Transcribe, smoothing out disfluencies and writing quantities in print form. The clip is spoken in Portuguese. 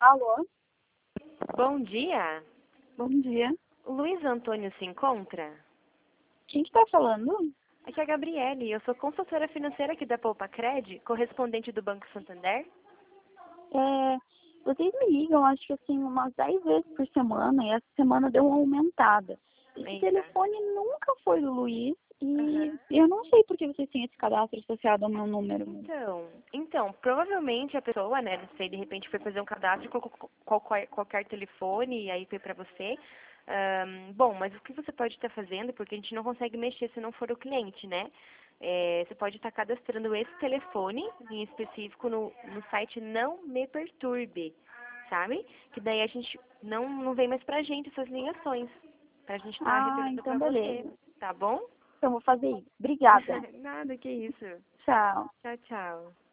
Alô, Bom dia. bom dia. O Luiz Antônio se encontra? Quem que tá falando? Aqui é a Gabriele. Eu sou consultora financeira aqui da Poupa Cred, correspondente do Banco Santander. Vocês me ligam, acho que assim, umas 10 vezes por semana, e essa semana deu uma aumentada. Esse Eita. telefone nunca foi do Luiz, e Aham. eu não sei por que vocês têm esse cadastro associado ao meu número. Então, provavelmente a pessoa, né, não sei, de repente foi fazer um cadastro, colocou qualquer telefone e aí foi para você. Bom, mas o que você pode estar fazendo, porque a gente não consegue mexer se não for o cliente, né? Você pode estar cadastrando esse telefone em específico no site Não Me Perturbe, sabe? Que daí a gente não vem mais pra gente essas ligações, pra gente estar Ah, retornando então pra você, beleza. tá bom? Então vou fazer isso. Obrigada. Nada, que isso. Tchau. Tchau, tchau.